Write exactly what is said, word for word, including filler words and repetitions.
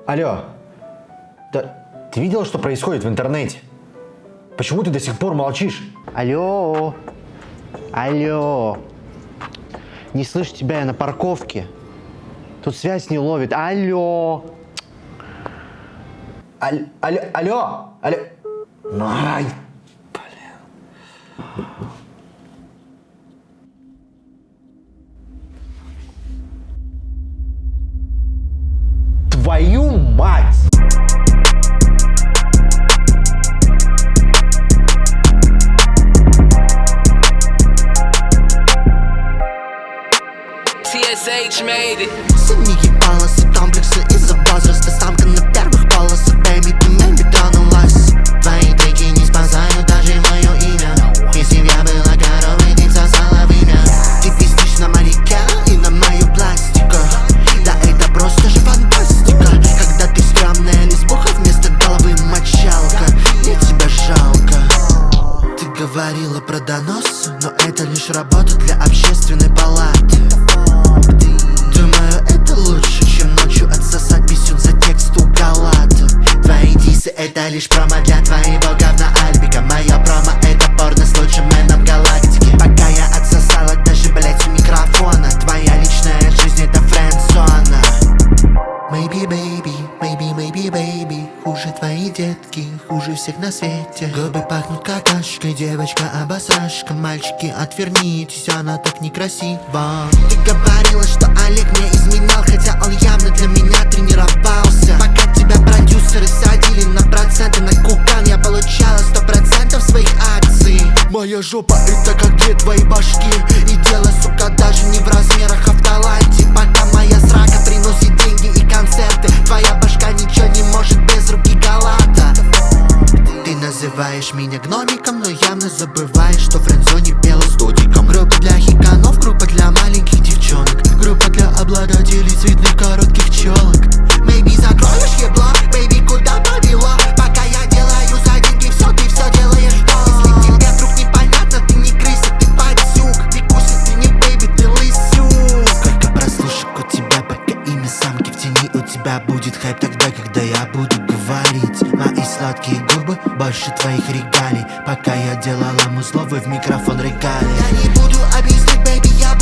Алло. Да ты видела, что происходит в интернете? Почему ты до сих пор молчишь? Алло. Алло. Не слышу тебя, я на парковке. Тут связь не ловит. Алло. Аль, алло, алло, алло. Ай, блин. Твою мать! ти эс эйч made it. Синие полосы, комплексы из-за возраста. Самка на первых полосах, baby, ты maybe тонулась. Твои треки не спасают даже мое имя. Если б я была коровой, ты всосала вымя. Ты пиздишь на манекен и на мою пластику. Да это просто же фантастика. Когда ты стрёмная лесбуха, вместо головы мочалка. Мне тебя жалко. Ты говорила про донос, но это лишь работа для общественной палаты. Думаю, это лучше, чем ночью отсосать писюн за текст у Галата. Твои дисы это лишь промо для твоего говна альбика. Моё промо это порно с лучшим мэном в галактике. Пока я отсосала даже, блять, у микрофона. Твоя личная жизнь это френдзона. Maybe baby, maybe, maybe baby. Хуже твои детки, хуже всех на свете. Губы пахнут какашкой, девочка обосрашка. Мальчики, отвернитесь, она так некрасива. Ты говорила, что Олег мне изменял, хотя он явно для меня тренировался. Пока тебя продюсеры садили на проценты на кукан, я получала сто процентов своих акций. Моя жопа это как две твои башки. И дело, сука, даже не в размерах, а в таланте. Пока моя срака приносит деньги и концерты, твоя башка ничего не может без руки Галата. Ты называешь меня гномиком, но явно забываешь, что в френдзоне пела с Додиком. Группа для хиканов, группа для маленьких девчонок, группа для обладателей цветных коротких челок. Maybe закроешь ебло, baby, куда повело? Пока я делаю за деньги все, ты все делаешь в долг. Если тебе вдруг непонятно, ты не крыса, ты патюк. Викуся, ты не бэйби, ты лысюк. Сколько прослушек у тебя, пока имя самки в тени. У тебя будет хайп тогда, когда я буду говорить. Мои сладкие губы больше твоих регалий. Пока я делала музло, вы в микрофон рыгали. Я не буду объяснять, baby, я